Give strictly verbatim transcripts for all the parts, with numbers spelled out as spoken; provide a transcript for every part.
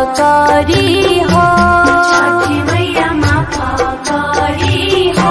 करी हो। छठी मैया माफ करी हो।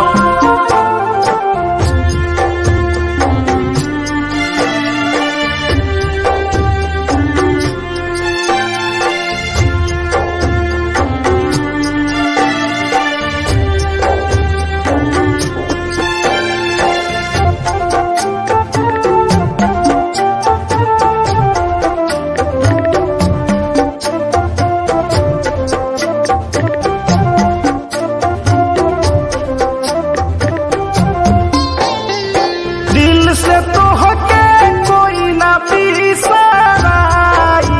से तो होके कोई ना बिसराई,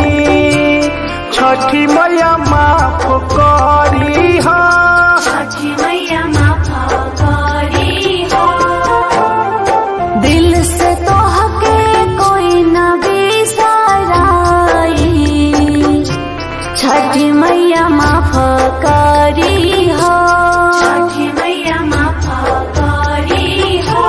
छठी मैया माफ करी हो। छठी मैया माफ करी हो। दिल से तो होके कोई ना बिसराई, छठी मैया माफ करी हो। छठी मैया माफ करी हो।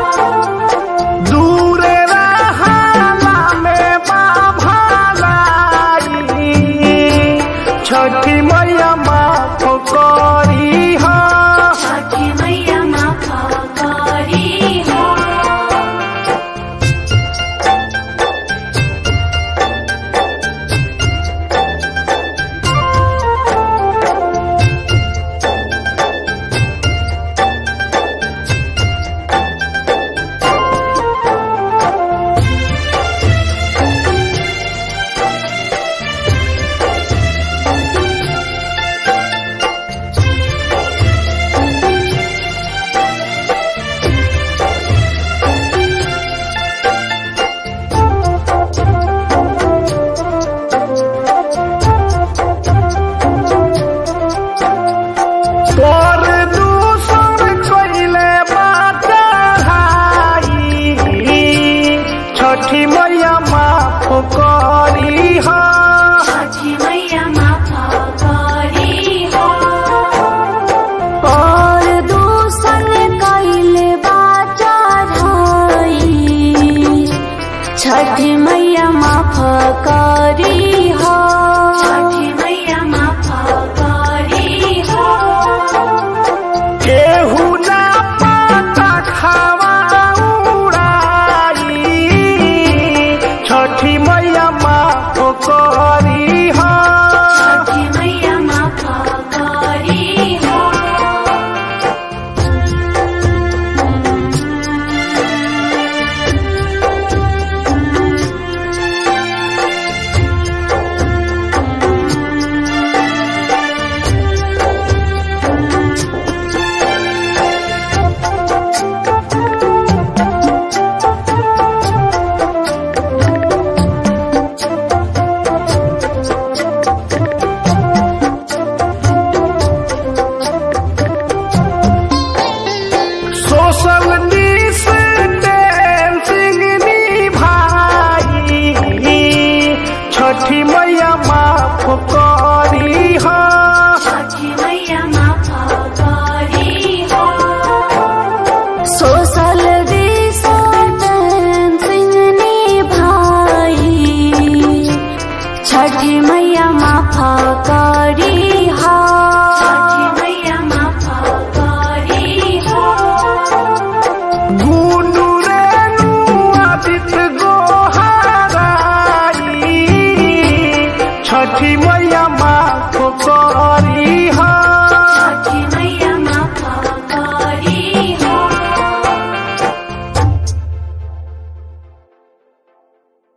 छठी मैया माफ करी हो। छठी मैया माफ करी हो। पर दूसर कइले बात हाई, छठी मैया माफ करी हो। छठी मैया माफ करी हो। पर दूसर कइले बात हाई, छठी मैया माफ करी हो। छठी मैया माफ करी हो। केहू ना पाता खावा उड़ाई, छठी मैया माफ करी हो। छठी मैया माफ करी हो। सोशल डिस्टेंसिंग निभाई, छठी मैया माफ करी हो। छठी मैया माफ करी हो। सोशल डिस्टेंसिंग निभाई, छठी मैया माफ करी हो। छठी मैया माफ करी हो। गुडू रेणु आदित्य गोहाराई, छठी मैया माफ करी हो।